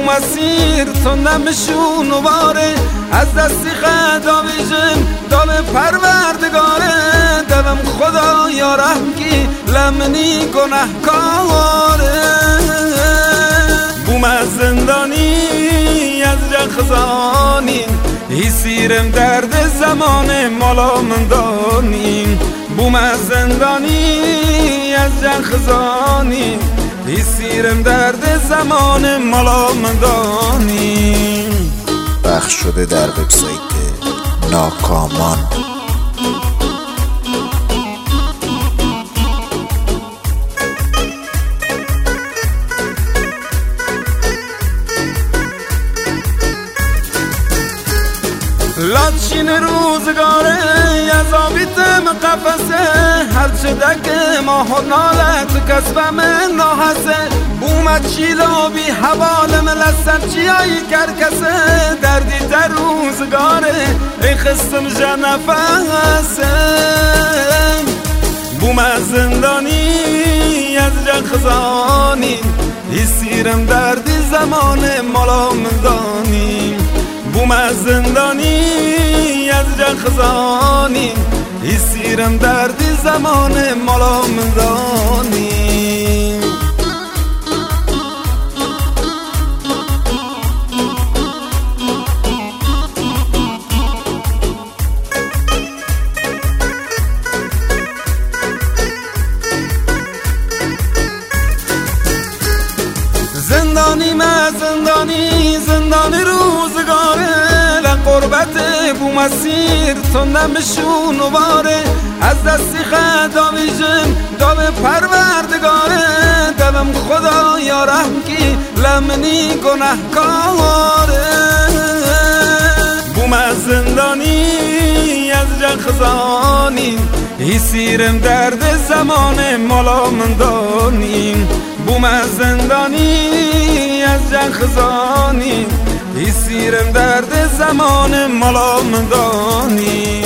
مسیر تو نمشون و باره از دستی خداویجم دال پروردگاره دلم خدا یا رحمکی لمنی گناهکاره بوم از زندانی از جن خزانی ای سیرم درد زمان مالا من دانیم بوم از زندانی از جن خزانی ای سیرم درد زمان مالا من دانیم. پخش شده در وبسایت ناکامان. لاتشین روزگاره یزابیتم قفسه هرچه دک ماه و نالت کسبم ناحسه بومد چیلا بی حوالم لسر چیایی کرکسه دردی در روزگاره ای خستم جنفسه بوم از زندانی از جن خزانی ای سیرم دردی زمان مالا من دانیم بوم از زندانی از جن خزانی ای سیرم دردی زمان مالا من دانیم. زندانی ما زندانی زندانی روزگاره لقربت بو مسیر تو نمشون و باره از دستی خداویجم دال پروردگاره دلم خدا یا رحمکی لمنی گناهکاره بوم از زندانی از جن خزانی ای سیرم درد زمان مالا من دانیم بوم از زندانی از جن خزانی ای سیرم درد زمان مالا من دانیم.